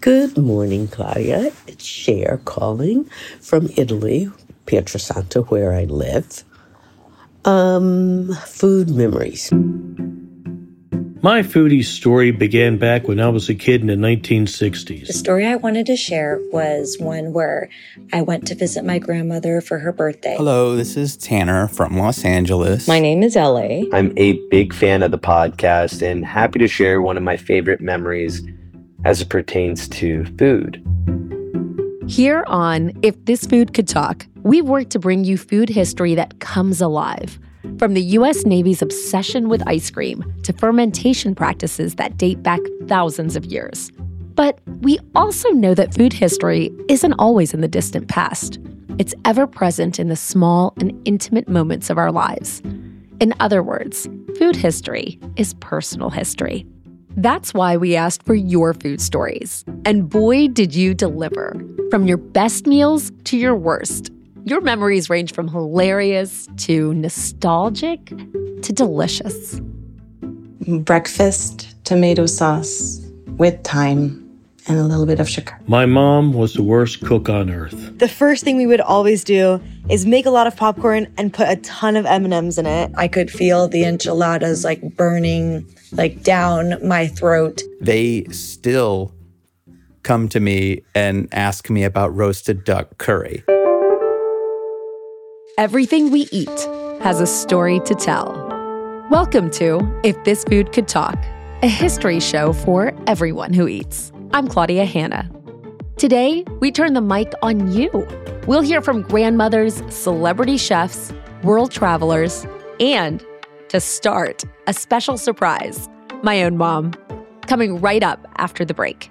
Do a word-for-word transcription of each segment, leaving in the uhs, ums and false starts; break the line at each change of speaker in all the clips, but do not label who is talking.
Good morning, Claudia. It's Cher calling from Italy, Pietrasanta, where I live. Um, food memories.
My foodie story began back when I was a kid in the nineteen sixties.
The story I wanted to share was one where I went to visit my grandmother for her birthday.
Hello, this is Tanner from Los Angeles.
My name is L A.
I'm a big fan of the podcast and happy to share one of my favorite memories as it pertains to food.
Here on If This Food Could Talk, we've worked to bring you food history that comes alive. From the U S Navy's obsession with ice cream to fermentation practices that date back thousands of years. But we also know that food history isn't always in the distant past. It's ever present in the small and intimate moments of our lives. In other words, food history is personal history. That's why we asked for your food stories. And boy, did you deliver. From your best meals to your worst. Your memories range from hilarious to nostalgic to delicious.
Breakfast, tomato sauce with thyme and a little bit of sugar.
My mom was the worst cook on earth.
The first thing we would always do is make a lot of popcorn and put a ton of M and M's in it.
I could feel the enchiladas like burning like down my throat.
They still come to me and ask me about roasted duck curry.
Everything we eat has a story to tell. Welcome to If This Food Could Talk, a history show for everyone who eats. I'm Claudia Hanna. Today, we turn the mic on you. We'll hear from grandmothers, celebrity chefs, world travelers, and, to start, a special surprise, my own mom, coming right up after the break.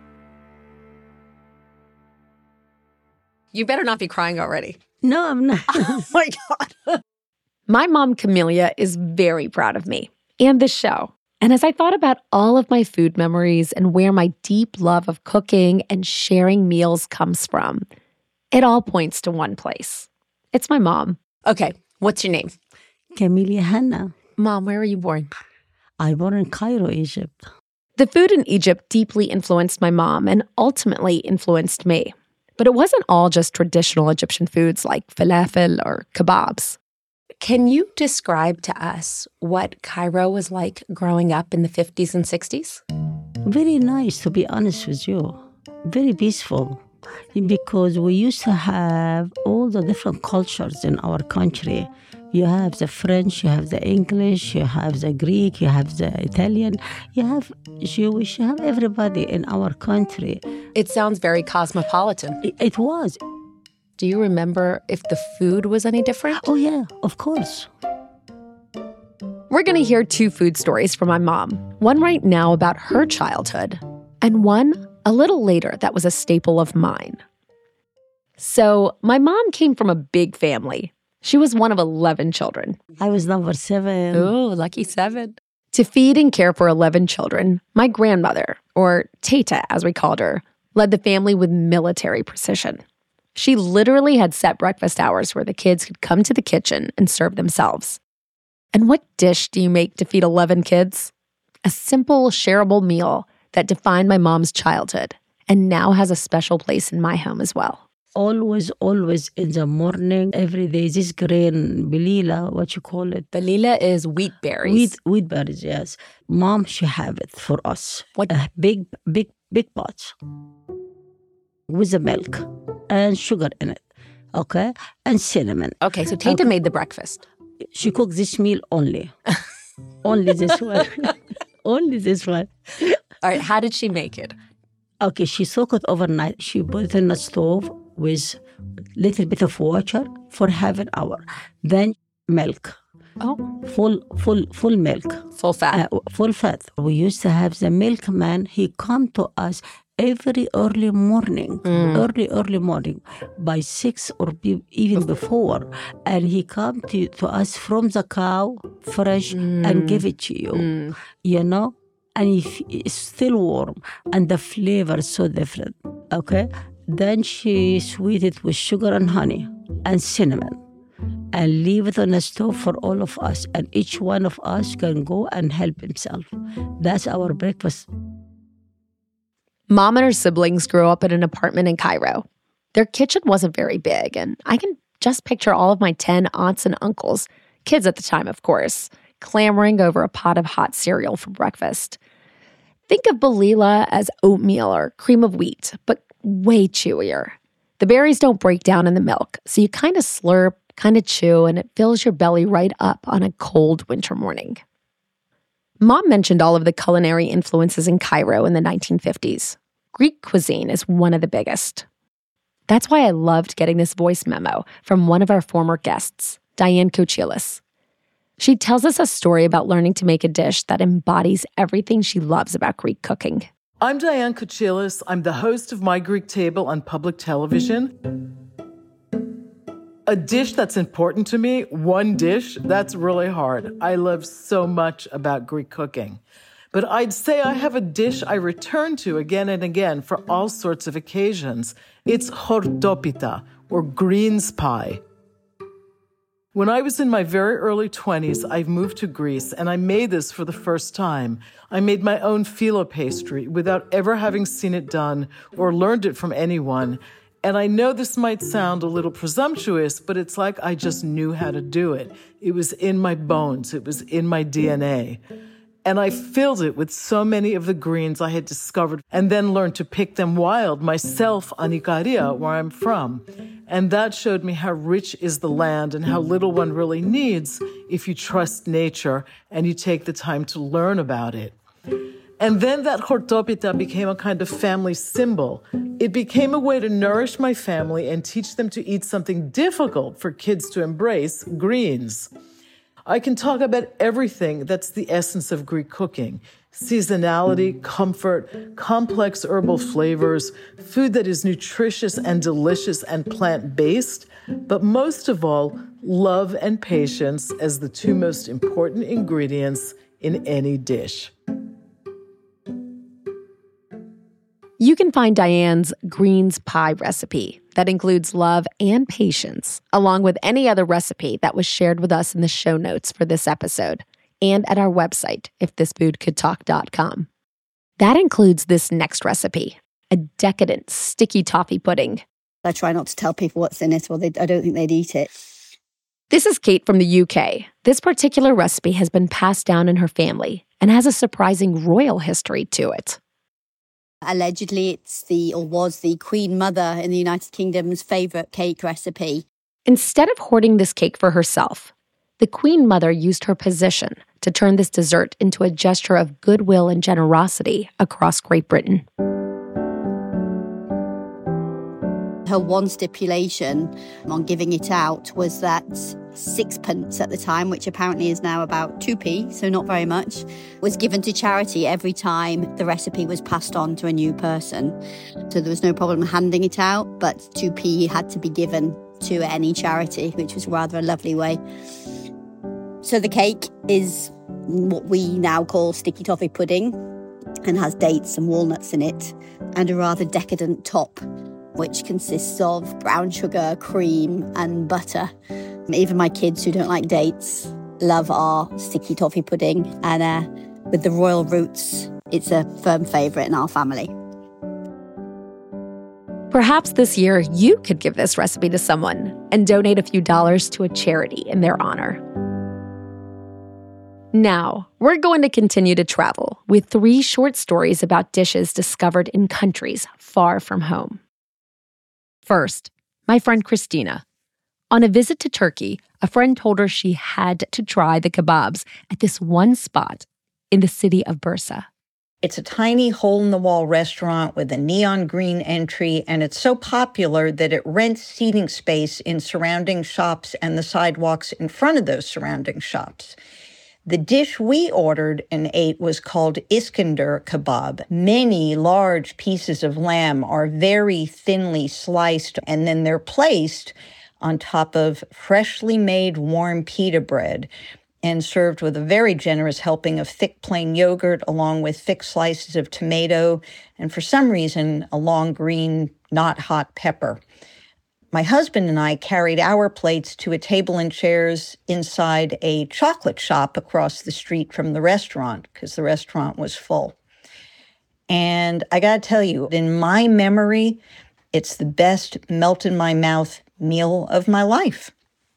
You better not be crying already.
No, I'm not.
Oh my God. My mom, Camelia, is very proud of me and this show. And as I thought about all of my food memories and where my deep love of cooking and sharing meals comes from, it all points to one place. It's my mom. Okay, what's your name?
Camelia Hanna.
Mom, where were you born?
I born in Cairo, Egypt.
The food in Egypt deeply influenced my mom and ultimately influenced me. But it wasn't all just traditional Egyptian foods like falafel or kebabs. Can you describe to us what Cairo was like growing up in the fifties and sixties?
Very nice, to be honest with you. Very peaceful. Because we used to have all the different cultures in our country. You have the French, you have the English, you have the Greek, you have the Italian, you have Jewish, you have everybody in our country.
It sounds very cosmopolitan.
It, it was.
Do you remember if the food was any different?
Oh, yeah, of course.
We're going to hear two food stories from my mom. One right now about her childhood, and one a little later that was a staple of mine. So, my mom came from a big family. She was one of eleven children.
I was number seven.
Oh, lucky seven. To feed and care for eleven children, my grandmother, or Teta as we called her, led the family with military precision. She literally had set breakfast hours where the kids could come to the kitchen and serve themselves. And what dish do you make to feed eleven kids? A simple, shareable meal that defined my mom's childhood and now has a special place in my home as well.
Always, always in the morning, every day, this grain, belila, what you call it?
Belila is wheat berries.
Wheat, wheat berries, yes. Mom, she have it for us.
What?
A big, big, big pot with the milk and sugar in it, okay? And cinnamon.
Okay, so Tata
okay.
made the breakfast.
She cooked this meal only. Only this one. Only this one.
All right, how did she make it?
Okay, she soaked it overnight. She put it in the stove with little bit of water for half an hour. Then milk.
Oh.
Full, full, full milk.
Full fat.
Uh, full fat. We used to have the milkman. He come to us every early morning, mm. early, early morning, by six or be, even before. And he come to, to us from the cow, fresh, mm. and give it to you, mm. you know? And if it's still warm, and the flavor is so different, okay? Then she sweet it with sugar and honey and cinnamon and leave it on the stove for all of us. And each one of us can go and help himself. That's our breakfast.
Mom and her siblings grew up in an apartment in Cairo. Their kitchen wasn't very big, and I can just picture all of my ten aunts and uncles, kids at the time, of course, clamoring over a pot of hot cereal for breakfast. Think of Balila as oatmeal or cream of wheat, but way chewier. The berries don't break down in the milk, so you kind of slurp, kind of chew, and it fills your belly right up on a cold winter morning. Mom mentioned all of the culinary influences in Cairo in the nineteen fifties. Greek cuisine is one of the biggest. That's why I loved getting this voice memo from one of our former guests, Diane Kochilas. She tells us a story about learning to make a dish that embodies everything she loves about Greek cooking.
I'm Diane Kochilas. I'm the host of My Greek Table on public television. A dish that's important to me, one dish, that's really hard. I love so much about Greek cooking. But I'd say I have a dish I return to again and again for all sorts of occasions. It's chortopita, or greens pie. When I was in my very early twenties, I moved to Greece, and I made this for the first time. I made my own phyllo pastry without ever having seen it done or learned it from anyone. And I know this might sound a little presumptuous, but it's like I just knew how to do it. It was in my bones. It was in my D N A. And I filled it with so many of the greens I had discovered and then learned to pick them wild myself on Ikaria, where I'm from. And that showed me how rich is the land and how little one really needs if you trust nature and you take the time to learn about it. And then that chortopita became a kind of family symbol. It became a way to nourish my family and teach them to eat something difficult for kids to embrace, greens. I can talk about everything that's the essence of Greek cooking. Seasonality, comfort, complex herbal flavors, food that is nutritious and delicious and plant-based, but most of all, love and patience as the two most important ingredients in any dish.
You can find Diane's greens pie recipe that includes love and patience, along with any other recipe that was shared with us in the show notes for this episode, and at our website, if this food could talk dot com. That includes this next recipe, a decadent sticky toffee pudding.
I try not to tell people what's in it, or they, I don't think they'd eat it.
This is Kate from the U K. This particular recipe has been passed down in her family and has a surprising royal history to it.
Allegedly, it's the, or was the Queen Mother in the United Kingdom's favourite cake recipe.
Instead of hoarding this cake for herself, the Queen Mother used her position to turn this dessert into a gesture of goodwill and generosity across Great Britain.
Her one stipulation on giving it out was that sixpence at the time, which apparently is now about two p, so not very much, was given to charity every time the recipe was passed on to a new person. So there was no problem handing it out, but two p had to be given to any charity, which was rather a lovely way. So the cake is what we now call sticky toffee pudding and has dates and walnuts in it and a rather decadent top, which consists of brown sugar, cream and butter. Even my kids who don't like dates love our sticky toffee pudding, and uh, with the royal roots, it's a firm favourite in our family.
Perhaps this year you could give this recipe to someone and donate a few dollars to a charity in their honor. Now, we're going to continue to travel with three short stories about dishes discovered in countries far from home. First, my friend Christina. On a visit to Turkey, a friend told her she had to try the kebabs at this one spot in the city of Bursa.
It's a tiny hole-in-the-wall restaurant with a neon green entry, and it's so popular that it rents seating space in surrounding shops and the sidewalks in front of those surrounding shops. The dish we ordered and ate was called Iskender kebab. Many large pieces of lamb are very thinly sliced, and then they're placed on top of freshly made warm pita bread and served with a very generous helping of thick plain yogurt along with thick slices of tomato and, for some reason, a long green, not hot pepper. My husband and I carried our plates to a table and chairs inside a chocolate shop across the street from the restaurant because the restaurant was full. And I got to tell you, in my memory, it's the best melt-in-my-mouth meal of my life.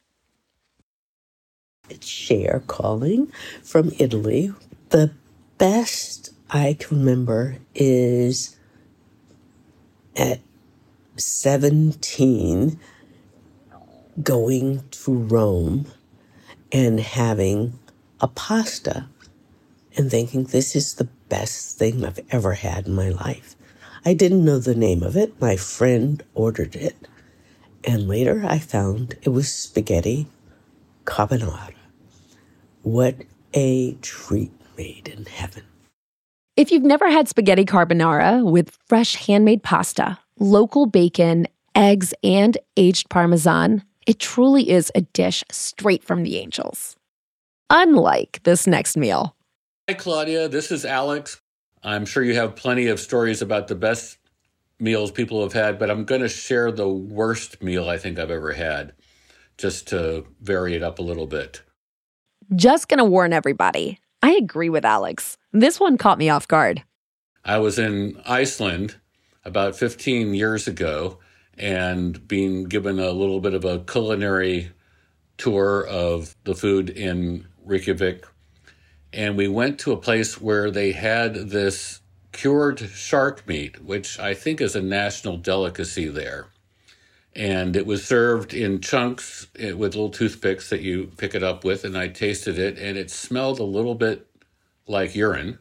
It's Cher calling from Italy. The best I can remember is at seventeen, going to Rome and having a pasta and thinking this is the best thing I've ever had in my life. I didn't know the name of it. My friend ordered it. And later I found it was spaghetti carbonara. What a treat made in heaven.
If you've never had spaghetti carbonara with fresh handmade pasta, local bacon, eggs, and aged Parmesan, it truly is a dish straight from the angels. Unlike this next meal.
Hi, Claudia. This is Alex. I'm sure you have plenty of stories about the best meals people have had, but I'm going to share the worst meal I think I've ever had, just to vary it up a little bit.
Just going to warn everybody. I agree with Alex. This one caught me off guard.
I was in Iceland about fifteen years ago and being given a little bit of a culinary tour of the food in Reykjavik. And we went to a place where they had this cured shark meat, which I think is a national delicacy there. And it was served in chunks with little toothpicks that you pick it up with. And I tasted it, and it smelled a little bit like urine.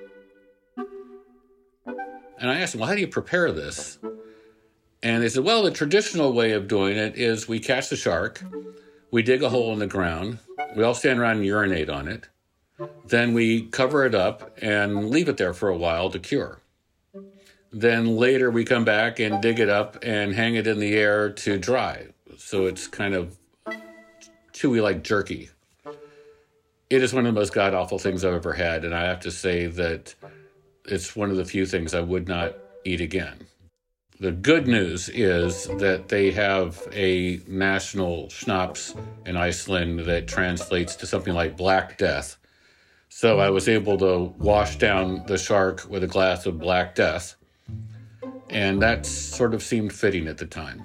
And I asked them, well, how do you prepare this? And they said, well, the traditional way of doing it is we catch the shark, we dig a hole in the ground, we all stand around and urinate on it. Then we cover it up and leave it there for a while to cure. Then later we come back and dig it up and hang it in the air to dry. So it's kind of chewy like jerky. It is one of the most god-awful things I've ever had, and I have to say that it's one of the few things I would not eat again. The good news is that they have a national schnapps in Iceland that translates to something like Black Death. So I was able to wash down the shark with a glass of Black Death, and that sort of seemed fitting at the time.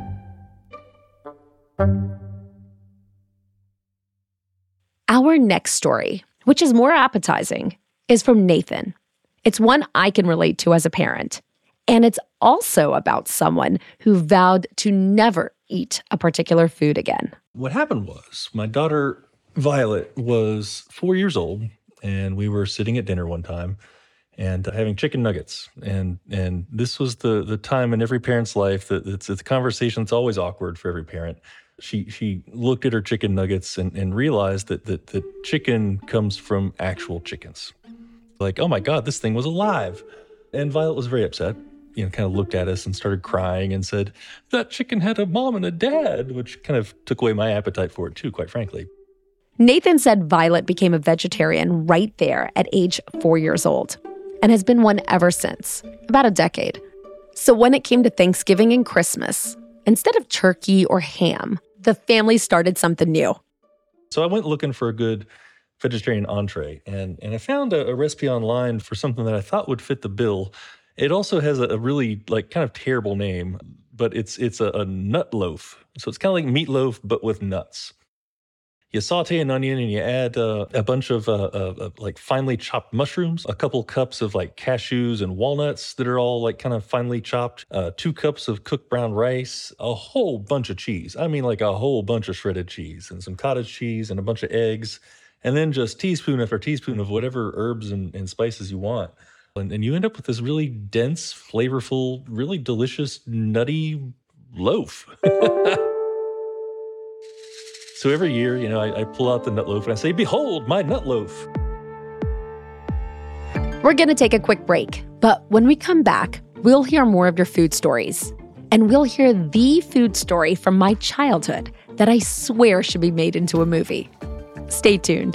Our next story, which is more appetizing, is from Nathan. It's one I can relate to as a parent. And it's also about someone who vowed to never eat a particular food again.
What happened was my daughter, Violet, was four years old, and we were sitting at dinner one time and uh, having chicken nuggets. And and this was the the time in every parent's life that it's, it's a conversation that's always awkward for every parent. She she looked at her chicken nuggets and, and realized that, that the chicken comes from actual chickens. Like, oh my God, this thing was alive. And Violet was very upset. You know, kind of looked at us and started crying and said, that chicken had a mom and a dad, which kind of took away my appetite for it too, quite frankly.
Nathan said Violet became a vegetarian right there at age four years old and has been one ever since, about a decade. So when it came to Thanksgiving and Christmas, instead of turkey or ham, the family started something new.
So I went looking for a good vegetarian entree, and, and I found a, a recipe online for something that I thought would fit the bill. It also has a, a really, like, kind of terrible name, but it's it's a, a nut loaf. So it's kind of like meatloaf, but with nuts. You saute an onion and you add uh, a bunch of uh, uh, uh, like finely chopped mushrooms, a couple cups of like cashews and walnuts that are all like kind of finely chopped, uh, two cups of cooked brown rice, a whole bunch of cheese. I mean, like a whole bunch of shredded cheese and some cottage cheese and a bunch of eggs, and then just teaspoon after teaspoon of whatever herbs and, and spices you want. And, and you end up with this really dense, flavorful, really delicious, nutty loaf. So every year, you know, I, I pull out the nut loaf and I say, behold, my nut loaf.
We're going to take a quick break, but when we come back, we'll hear more of your food stories. And we'll hear the food story from my childhood that I swear should be made into a movie. Stay tuned.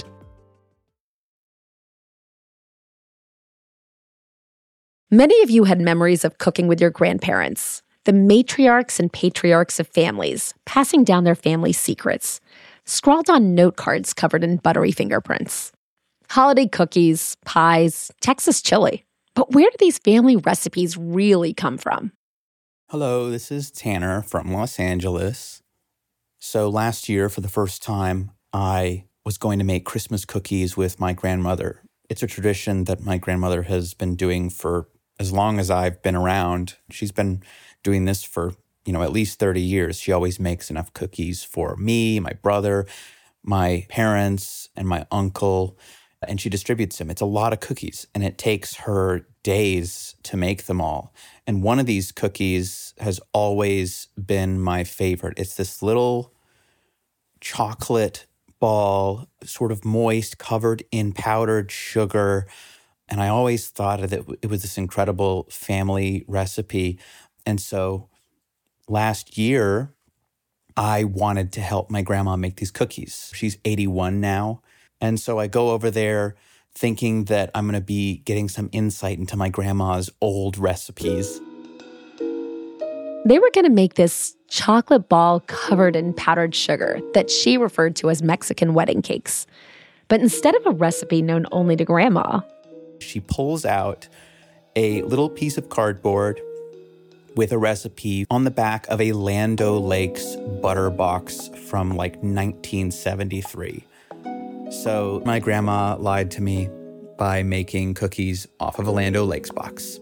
Many of you had memories of cooking with your grandparents, the matriarchs and patriarchs of families, passing down their family secrets, scrawled on note cards covered in buttery fingerprints. Holiday cookies, pies, Texas chili. But where do these family recipes really come from?
Hello, this is Tanner from Los Angeles. So last year, for the first time, I was going to make Christmas cookies with my grandmother. It's a tradition that my grandmother has been doing for as long as I've been around. She's been doing this for, you know, at least thirty years. She always makes enough cookies for me, my brother, my parents, and my uncle, and she distributes them. It's a lot of cookies, and it takes her days to make them all. And one of these cookies has always been my favorite. It's this little chocolate ball, sort of moist, covered in powdered sugar. And I always thought that it was this incredible family recipe. And so last year, I wanted to help my grandma make these cookies. She's eighty-one now. And so I go over there thinking that I'm going to be getting some insight into my grandma's old recipes.
They were going to make this chocolate ball covered in powdered sugar that she referred to as Mexican wedding cakes. But instead of a recipe known only to Grandma,
she pulls out a little piece of cardboard with a recipe on the back of a Land O'Lakes butter box from like nineteen seventy-three. So my grandma lied to me by making cookies off of a Land O'Lakes box.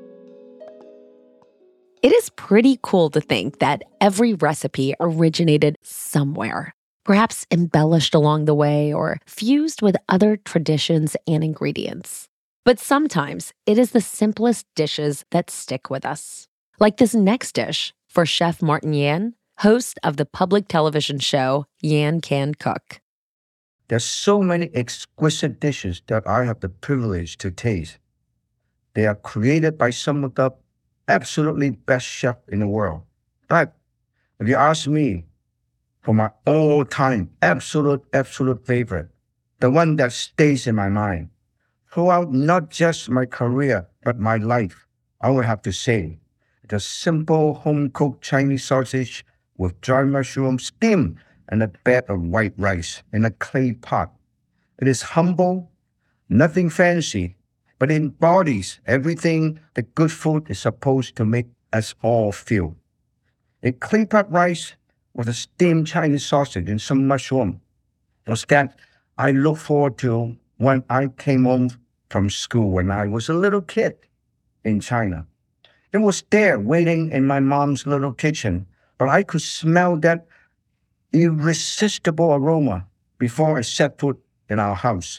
It is pretty cool to think that every recipe originated somewhere, perhaps embellished along the way or fused with other traditions and ingredients. But sometimes it is the simplest dishes that stick with us. Like this next dish for Chef Martin Yan, host of the public television show Yan Can Cook.
There's so many exquisite dishes that I have the privilege to taste. They are created by some of the absolutely best chefs in the world. But if you ask me, for my all-time absolute, absolute favorite, the one that stays in my mind, throughout not just my career, but my life, I would have to say, the simple home-cooked Chinese sausage with dry mushroom steamed and a bed of white rice in a clay pot. It is humble, nothing fancy, but it embodies everything the good food is supposed to make us all feel. A clay pot rice with a steamed Chinese sausage and some mushroom was that I look forward to when I came home from school when I was a little kid in China. It was there waiting in my mom's little kitchen, but I could smell that irresistible aroma before I set foot in our house.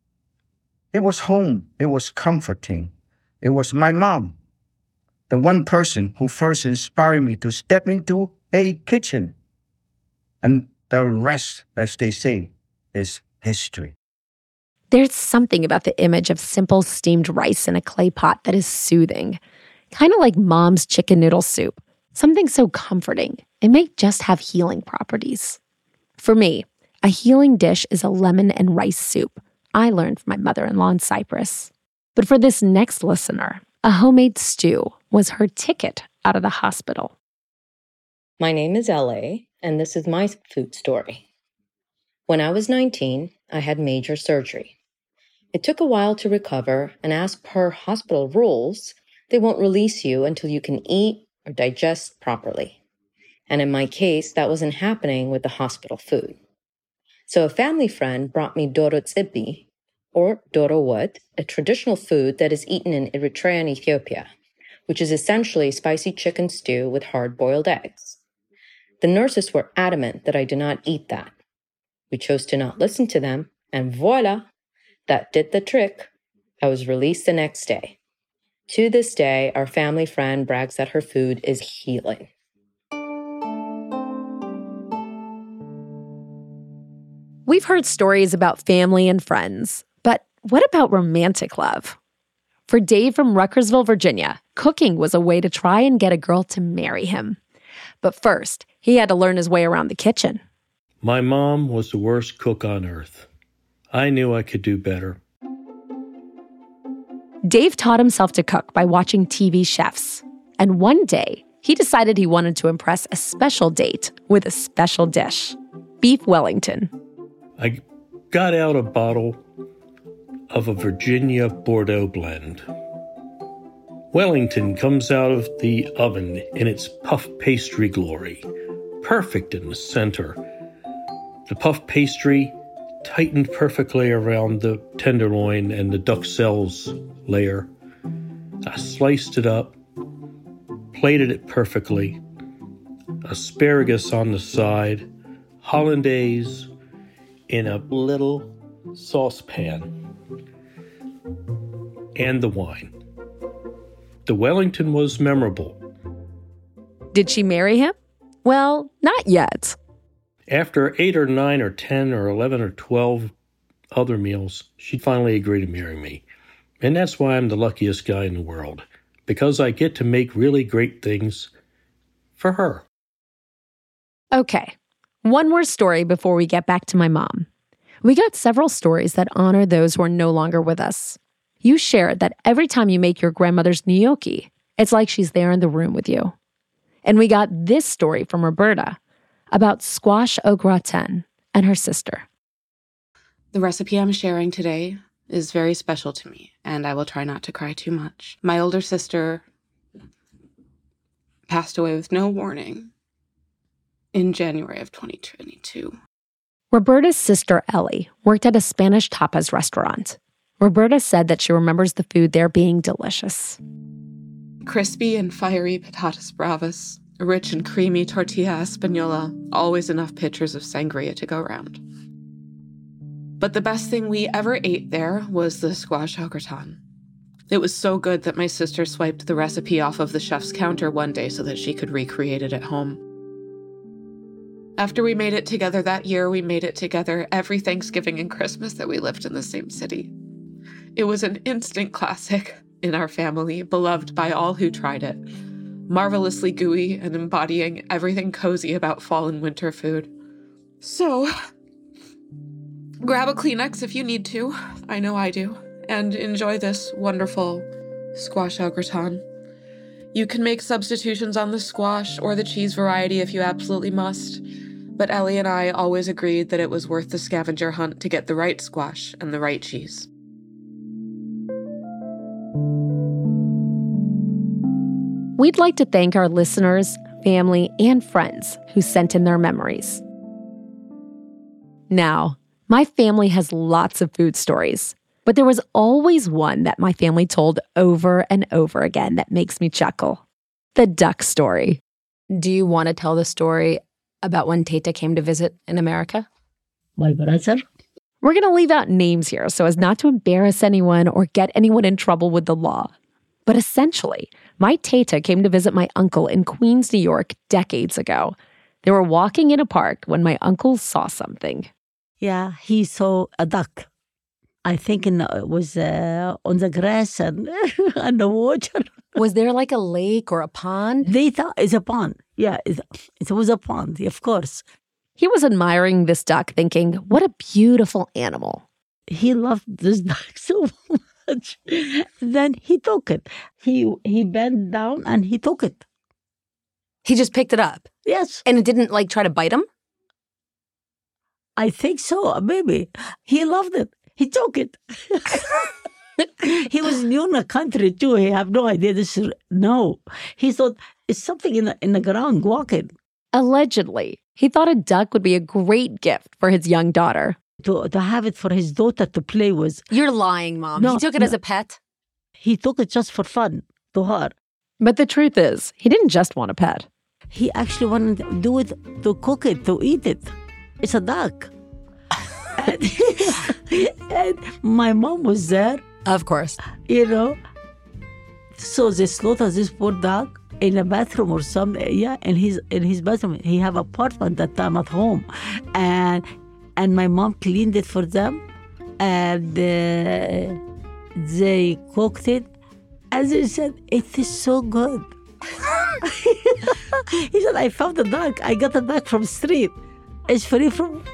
It was home. It was comforting. It was my mom, the one person who first inspired me to step into a kitchen. And the rest, as they say, is history.
There's something about the image of simple steamed rice in a clay pot that is soothing. Kind of like mom's chicken noodle soup. Something so comforting. It may just have healing properties. For me, a healing dish is a lemon and rice soup I learned from my mother-in-law in Cyprus. But for this next listener, a homemade stew was her ticket out of the hospital.
My name is L A, and this is my food story. When I was nineteen, I had major surgery. It took a while to recover, and as per hospital rules, they won't release you until you can eat or digest properly. And in my case, that wasn't happening with the hospital food. So a family friend brought me doro tsibi, or doro what, a traditional food that is eaten in Eritrea and Ethiopia, which is essentially spicy chicken stew with hard-boiled eggs. The nurses were adamant that I do not eat that. We chose to not listen to them, and voila, that did the trick. I was released the next day. To this day, our family friend brags that her food is healing.
We've heard stories about family and friends, but what about romantic love? For Dave from Ruckersville, Virginia, cooking was a way to try and get a girl to marry him. But first, he had to learn his way around the kitchen.
My mom was the worst cook on earth. I knew I could do better.
Dave taught himself to cook by watching T V chefs. And one day, he decided he wanted to impress a special date with a special dish, beef Wellington.
I got out a bottle of a Virginia Bordeaux blend. Wellington comes out of the oven in its puff pastry glory, perfect in the center. The puff pastry tightened perfectly around the tenderloin and the duxelles layer. I sliced it up, plated it perfectly, asparagus on the side, hollandaise in a little saucepan, and the wine. The Wellington was memorable.
Did she marry him? Well, not yet.
After eight or nine or ten or eleven or twelve other meals, she'd finally agree to marry me. And that's why I'm the luckiest guy in the world, because I get to make really great things for her.
Okay, one more story before we get back to my mom. We got several stories that honor those who are no longer with us. You shared that every time you make your grandmother's gnocchi, it's like she's there in the room with you. And we got this story from Roberta about squash au gratin and her sister.
The recipe I'm sharing today is very special to me, and I will try not to cry too much. My older sister passed away with no warning in January of twenty twenty-two.
Roberta's sister, Ellie, worked at a Spanish tapas restaurant. Roberta said that she remembers the food there being delicious.
Crispy and fiery patatas bravas, rich and creamy tortilla española, always enough pitchers of sangria to go around. But the best thing we ever ate there was the squash au gratin. It was so good that my sister swiped the recipe off of the chef's counter one day so that she could recreate it at home. After we made it together that year, we made it together every Thanksgiving and Christmas that we lived in the same city. It was an instant classic in our family, beloved by all who tried it. Marvelously gooey and embodying everything cozy about fall and winter food. So, grab a Kleenex if you need to. I know I do. And enjoy this wonderful squash au gratin. You can make substitutions on the squash or the cheese variety if you absolutely must. But Ellie and I always agreed that it was worth the scavenger hunt to get the right squash and the right cheese.
We'd like to thank our listeners, family, and friends who sent in their memories. Now, my family has lots of food stories, but there was always one that my family told over and over again that makes me chuckle. The duck story. Do you want to tell the story about when Teta came to visit in America?
My brother?
We're going to leave out names here so as not to embarrass anyone or get anyone in trouble with the law. But essentially, my Teta came to visit my uncle in Queens, New York, decades ago. They were walking in a park when my uncle saw something.
Yeah, he saw a duck. I think in, it was uh, on the grass and, and the water.
Was there like a lake or a pond?
They thought it's a pond. Yeah, it, it was a pond, of course.
He was admiring this duck, thinking, what a beautiful animal.
He loved this duck so much. Then he took it. He he bent down and he took it.
He just picked it up?
Yes.
And it didn't like try to bite him?
I think so, maybe. He loved it. He took it. He was new in the country too. He had no idea this is, no. He thought it's something in the, in the ground walking.
Allegedly, he thought a duck would be a great gift for his young daughter.
To, to have it for his daughter to play with.
You're lying, Mom.
No,
he took it
no.
as a pet?
He took it just for fun to her.
But the truth is, he didn't just want a pet.
He actually wanted to do it, to cook it, to eat it. It's a duck. and, and my mom was there.
Of course.
You know. So they slaughtered this poor duck in a bathroom or something. Yeah, in his in his bathroom. He have apartment that time at home. And and my mom cleaned it for them. And uh, they cooked it. And they said, it is so good. He said, I found the duck. I got the duck from street. It's free from...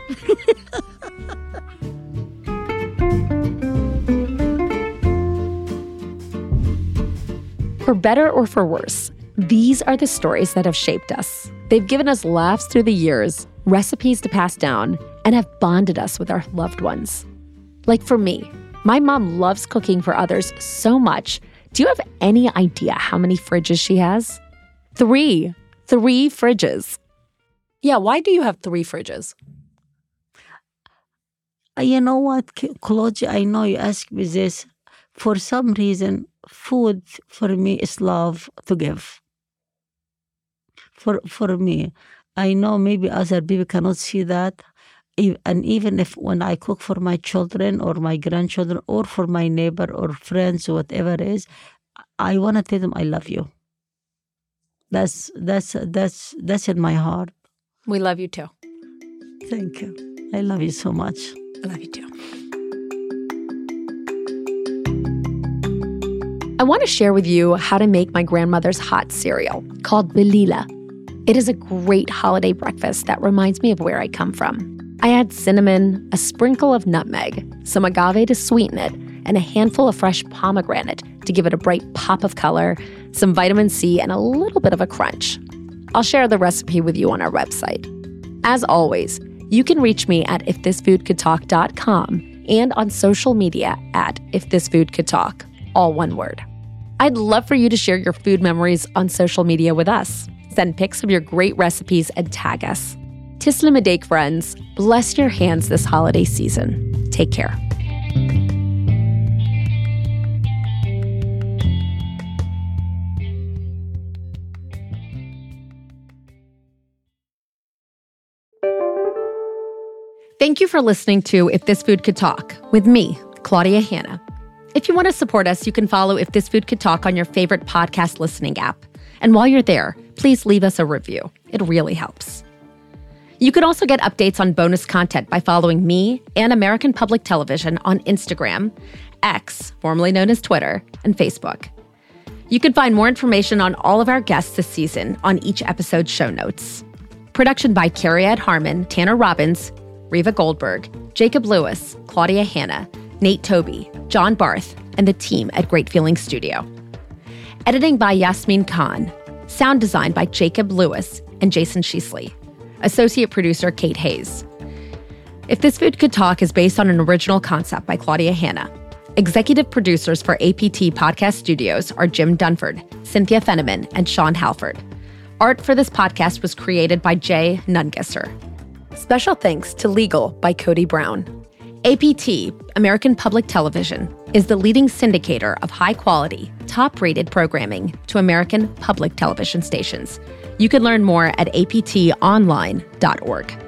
For better or for worse, these are the stories that have shaped us. They've given us laughs through the years, recipes to pass down, and have bonded us with our loved ones. Like for me, my mom loves cooking for others so much, Do you have any idea how many fridges she has? Three. Three fridges. Yeah, why do you have three fridges?
You know what, Claudia, I know you asked me this. For some reason, food for me is love to give. For for me, I know maybe other people cannot see that. And even if when I cook for my children or my grandchildren or for my neighbor or friends or whatever it is, I want to tell them I love you. That's that's that's that's in my heart.
We love you too.
Thank you. I love you so much.
I love you too. I want to share with you how to make my grandmother's hot cereal called Belila. It is a great holiday breakfast that reminds me of where I come from. I add cinnamon, a sprinkle of nutmeg, some agave to sweeten it, and a handful of fresh pomegranate to give it a bright pop of color, some vitamin C, and a little bit of a crunch. I'll share the recipe with you on our website. As always, you can reach me at if this food could talk dot com and on social media at if this food could talk, all one word. I'd love for you to share your food memories on social media with us. Send pics of your great recipes and tag us. Tisla Medeik, friends, bless your hands this holiday season. Take care. Thank you for listening to If This Food Could Talk with me, Claudia Hanna. If you want to support us, you can follow If This Food Could Talk on your favorite podcast listening app. And while you're there, please leave us a review. It really helps. You can also get updates on bonus content by following me and American Public Television on Instagram, X, formerly known as Twitter, and Facebook. You can find more information on all of our guests this season on each episode's show notes. Production by Carrie Ed Harmon, Tanner Robbins, Reva Goldberg, Jacob Lewis, Claudia Hanna, Nate Toby, John Barth, and the team at Great Feeling Studio. Editing by Yasmin Khan. Sound design by Jacob Lewis and Jason Sheasley. Associate producer Kate Hayes. If This Food Could Talk is based on an original concept by Claudia Hanna. Executive producers for A P T Podcast Studios are Jim Dunford, Cynthia Fenneman, and Sean Halford. Art for this podcast was created by Jay Nungesser. Special thanks to Legal by Cody Brown. A P T, American Public Television, is the leading syndicator of high-quality, top-rated programming to American public television stations. You can learn more at a p t online dot org.